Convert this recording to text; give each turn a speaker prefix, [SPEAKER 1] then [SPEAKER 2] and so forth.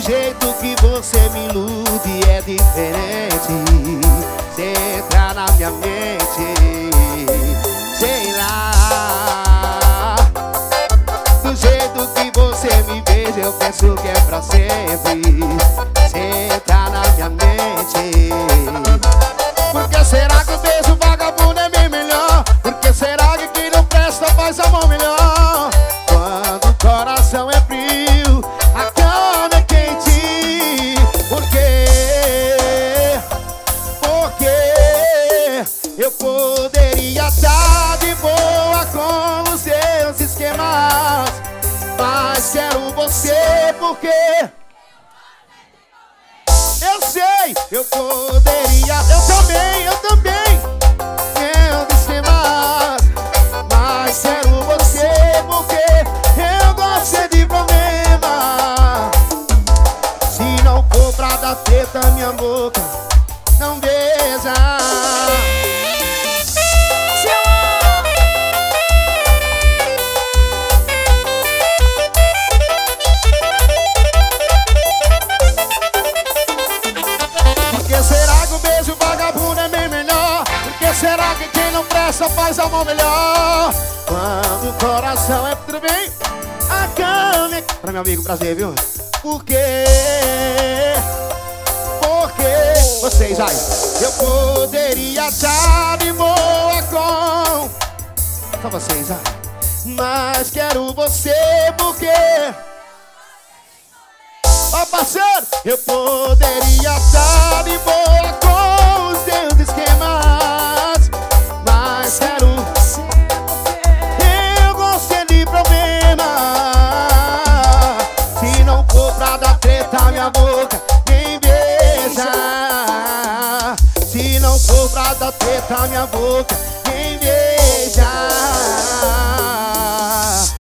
[SPEAKER 1] jeito que você me ilude é diferente. Cê entra na minha mente, sei lá. Do jeito que você me beija eu penso que é pra sempre. Cê entra na minha mente. Por que será que o beijo vagabundo é bem melhor? Por que será que quem não presta faz amor melhor? Quando o coração é frio, a cama é quente. Por quê? Porque eu poderia estar de boa com os seus esquemas, mas quero você porque eu sei, eu poderia, eu também eu esquemas, mas quero você porque eu gosto de problema. Se não for pra dar treta, minha boca não beija. Por que será que o beijo vagabundo é bem melhor? Por que será que quem não presta faz amor melhor? Quando o coração é tudo bem, a cama é... Pra meu amigo, prazer, viu? Por quê? Porque vocês aí, eu poderia estar de boa com... Só vocês aí. Mas quero você porque... Ó parceiro, eu poderia estar de boa com os teus esquemas, mas quero eu gosto de problema. Se não for pra dar treta, minha boca nem beija. Se não for pra dar treta, minha boca